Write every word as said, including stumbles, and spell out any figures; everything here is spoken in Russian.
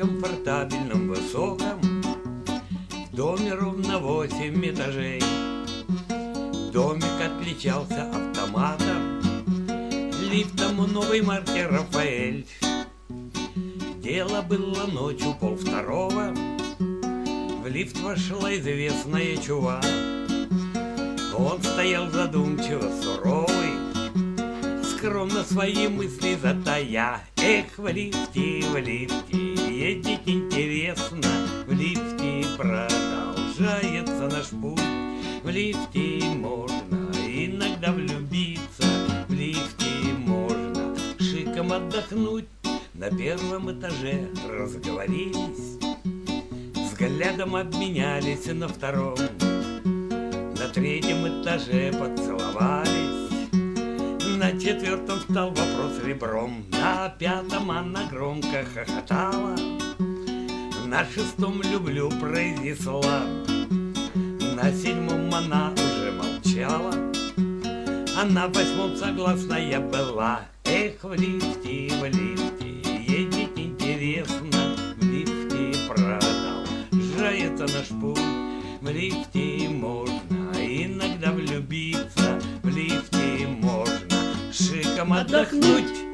комфортабельном высоком в доме ровно восемь этажей. Домик отличался автоматом, лифтом новой марки «Рафаэль». Дело было ночью полвторого, в лифт вошла известная чува. Он стоял задумчиво суровый, скромно свои мысли затая. Эх, в лифте, в лифте, ездить интересно, в лифте продолжается наш путь. В лифте можно иногда влюбиться, в лифте можно шиком отдохнуть. На первом этаже разговорились, взглядом обменялись на втором. На третьем этаже поцеловались, на четвертом стал вопрос ребром. На пятом она громко хохотала, на шестом люблю произнесла, на седьмом она уже молчала, а на восьмом согласная была. Эх, в лифте, в лифте, ездить интересно, в лифте продолжается наш путь. В лифте можно иногда влюбиться, в лифте можно шиком отдохнуть.